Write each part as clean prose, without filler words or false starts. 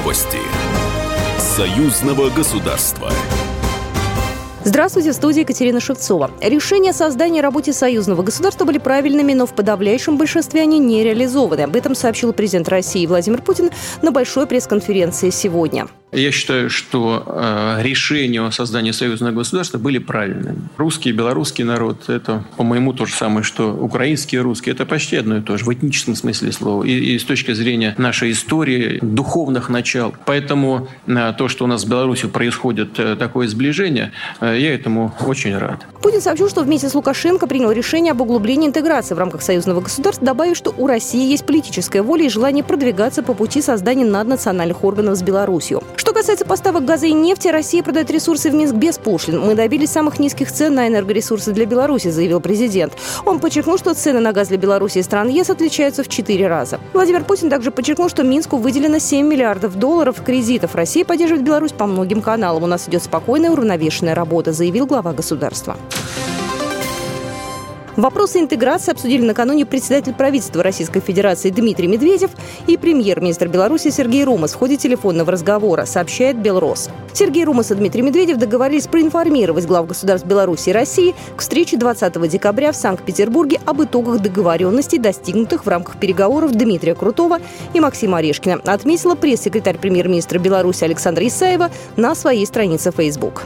Новости союзного государства. Здравствуйте, в студии Екатерина Шевцова. Решения о создании и работе союзного государства были правильными, но в подавляющем большинстве они не реализованы. Об этом сообщил президент России Владимир Путин на большой пресс-конференции сегодня. Я считаю, что решения о создании союзного государства были правильными. Русский и белорусский народ – это, по-моему, то же самое, что украинский и русский. Это почти одно и то же в этническом смысле слова. И с точки зрения нашей истории, духовных начал. Поэтому то, что у нас с Беларусью происходит такое сближение, я этому очень рад. Путин сообщил, что вместе с Лукашенко принял решение об углублении интеграции в рамках союзного государства, добавив, что у России есть политическая воля и желание продвигаться по пути создания наднациональных органов с Беларусью. Что касается поставок газа и нефти, Россия продает ресурсы в Минск без пошлин. Мы добились самых низких цен на энергоресурсы для Беларуси, заявил президент. Он подчеркнул, что цены на газ для Беларуси и стран ЕС отличаются в 4 раза. Владимир Путин также подчеркнул, что Минску выделено $7 миллиардов кредитов. Россия поддерживает Беларусь по многим каналам. У нас идет спокойная, уравновешенная работа, заявил глава государства. Вопросы интеграции обсудили накануне председатель правительства Российской Федерации Дмитрий Медведев и премьер-министр Беларуси Сергей Румас в ходе телефонного разговора, сообщает Белрос. Сергей Румас и Дмитрий Медведев договорились проинформировать глав государств Беларуси и России к встрече 20 декабря в Санкт-Петербурге об итогах договоренностей, достигнутых в рамках переговоров Дмитрия Крутого и Максима Орешкина, отметила пресс-секретарь премьер-министра Беларуси Александра Исаева на своей странице Facebook.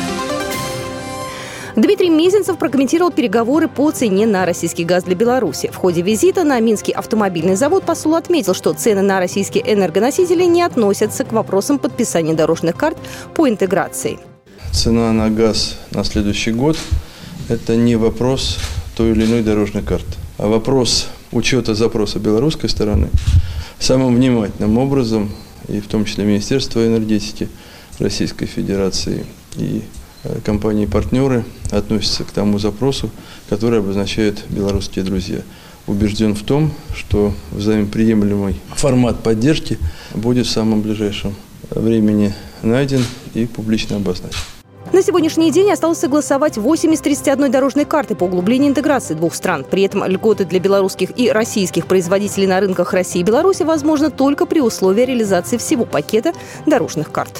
Дмитрий Мезенцев прокомментировал переговоры по цене на российский газ для Беларуси. В ходе визита на Минский автомобильный завод посол отметил, что цены на российские энергоносители не относятся к вопросам подписания дорожных карт по интеграции. Цена на газ на следующий год – это не вопрос той или иной дорожной карты, а вопрос учета запроса белорусской стороны самым внимательным образом, и в том числе Министерство энергетики Российской Федерации и компании-партнеры относятся к тому запросу, который обозначают белорусские друзья. Убежден в том, что взаимоприемлемый формат поддержки будет в самом ближайшем времени найден и публично обозначен. На сегодняшний день осталось согласовать 8 из 31 дорожной карты по углублению интеграции двух стран. При этом льготы для белорусских и российских производителей на рынках России и Беларуси возможно только при условии реализации всего пакета дорожных карт.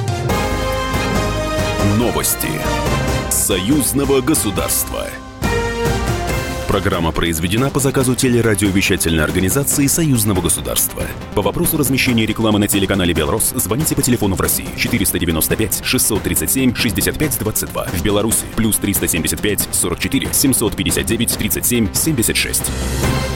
Новости союзного государства. Программа произведена по заказу телерадиовещательной организации союзного государства. По вопросу размещения рекламы на телеканале «Белрос» звоните по телефону в России 495 637 65 22. В Беларуси +375 44 759 37 76.